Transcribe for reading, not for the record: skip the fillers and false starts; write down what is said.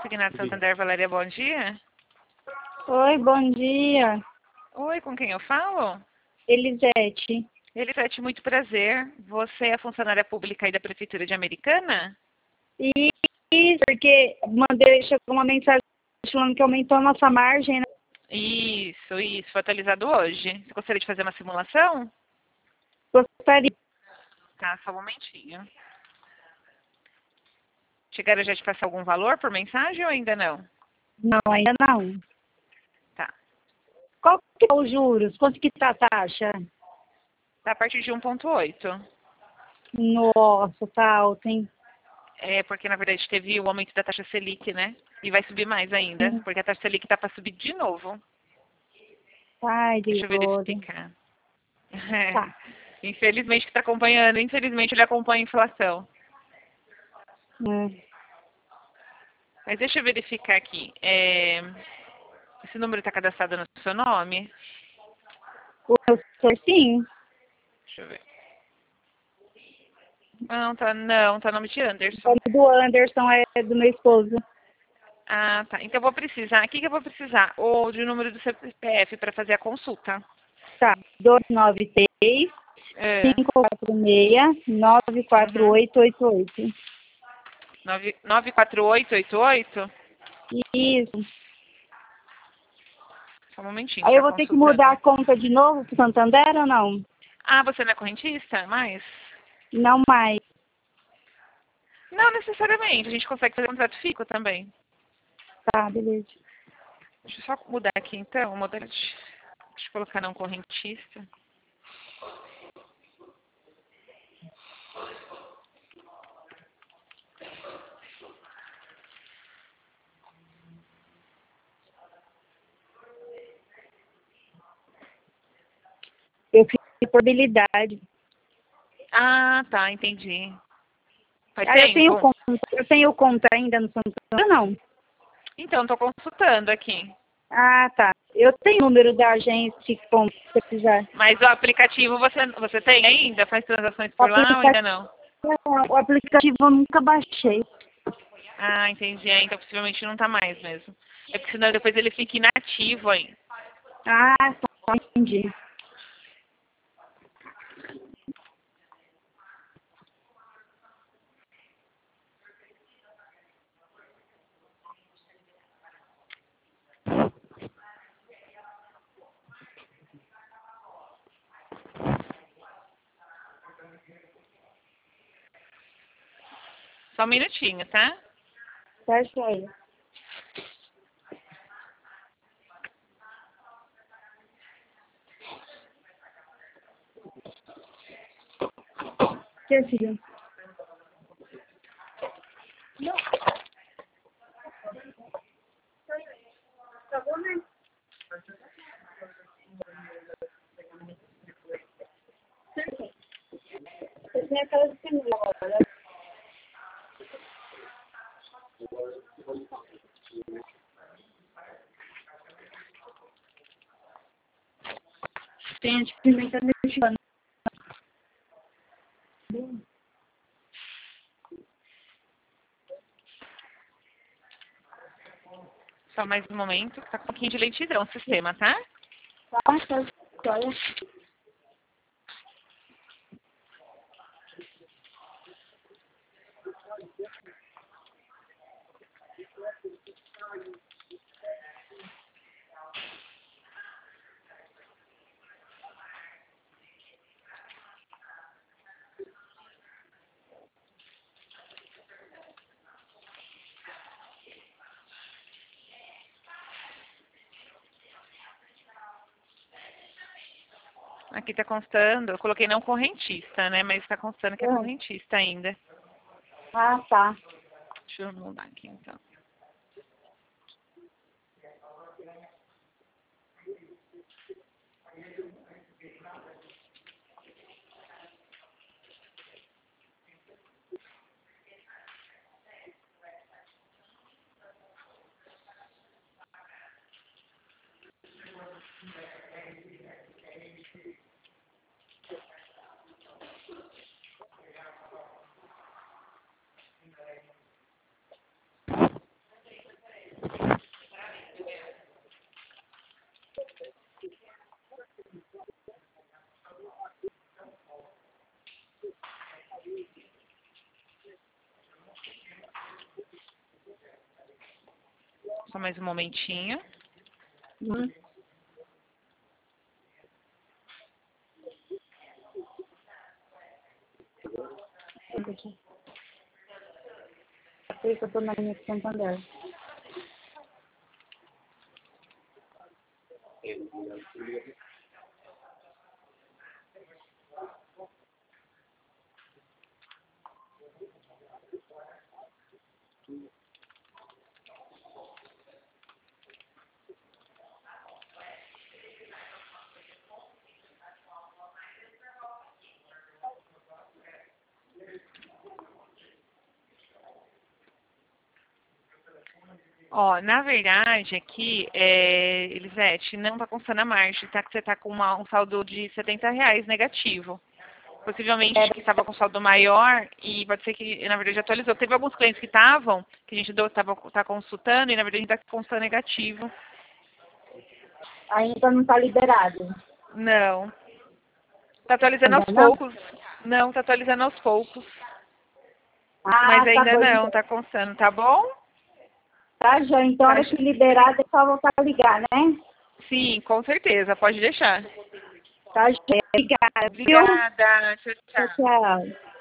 Consignado Santander, Valéria, bom dia. Oi, bom dia. Oi, com quem eu falo? Elisete. Elisete, muito prazer. Você é funcionária pública aí da Prefeitura de Americana? Isso, porque chegou uma mensagem falando que aumentou a nossa margem, né? Isso, foi atualizado hoje. Você gostaria de fazer uma simulação? Gostaria. Tá, só um momentinho. Chegaram já de passar algum valor por mensagem ou ainda não? Não, ainda não. Tá. Qual que é os juros? Quanto que tá a taxa? Tá a partir de 1,8. Nossa, tá alto, hein? É, porque na verdade teve o aumento da taxa Selic, né? E vai subir mais ainda, porque a taxa Selic tá para subir de novo. Ai, Deixa eu Deus. verificar. É, Tá. infelizmente que está acompanhando, infelizmente ele acompanha a inflação. Mas deixa eu verificar aqui. Esse número está cadastrado no seu nome? O meu senhor, sim. Deixa eu ver. Não, tá nome de O Anderson. nome do Anderson é do meu esposo. Ah, tá. Então eu vou precisar. O que eu vou precisar? O de número do CPF para fazer a consulta. Tá. 293 É. 546 94888. 94888? Isso. Só um momentinho, Aí está eu vou ter que mudar a consultando. conta de novo pro Santander ou não? Ah, você não é correntista? Mais? Não mais. Não necessariamente. A gente consegue fazer contrato fico também. Tá, beleza. Deixa eu só mudar aqui então. Modalidade. Deixa eu colocar não correntista. Eu fiz probabilidade. Ah, tá, entendi. Faz Ah, tempo? eu tenho conta ainda no Santander, não? Então, tô consultando aqui. Ah, tá. Eu tenho o número da agência se você precisar. Mas o aplicativo você tem ainda? Faz transações O por lá ou ainda aplicativo, não? o aplicativo eu nunca baixei. Ah, entendi. Então possivelmente não tá mais mesmo. É porque senão depois ele fica inativo aí. Ah, tá, entendi. Só um minutinho, tá? Tá, joia. Que filho? Tá bom, né? Eu tenho aquela de agora. Tem a de pimenta mexicana. Só mais um momento. Tá com um pouquinho de lentidão o sistema, tá? Tá, tá, joia. Aqui tá constando. Eu coloquei não correntista, né? Mas tá constando que é correntista ainda. Ah, tá. Deixa eu mudar aqui então. Só mais um momentinho. Uhum. Eu tô na linha de Santander. Ó, na verdade, aqui, Elisete, não tá constando a margem, tá? Que você tá com um saldo de R$ 70 negativo. Possivelmente que estava com saldo maior e pode ser que, na verdade, atualizou. Teve alguns clientes que estavam, que a gente tá consultando e, na verdade, a gente tá constando negativo. Ainda não tá liberado. Não. Tá atualizando Ainda aos não? poucos. Não, tá atualizando aos poucos. Mas Ah, tá ainda bom. não, Então. tá constando, tá bom? Tá, já. Então, a Tá, hora que liberar, é só voltar a ligar, né? sim, com certeza, pode deixar. Tá, já. Obrigada, viu? Obrigada, tchau, Tchau, tchau. tchau.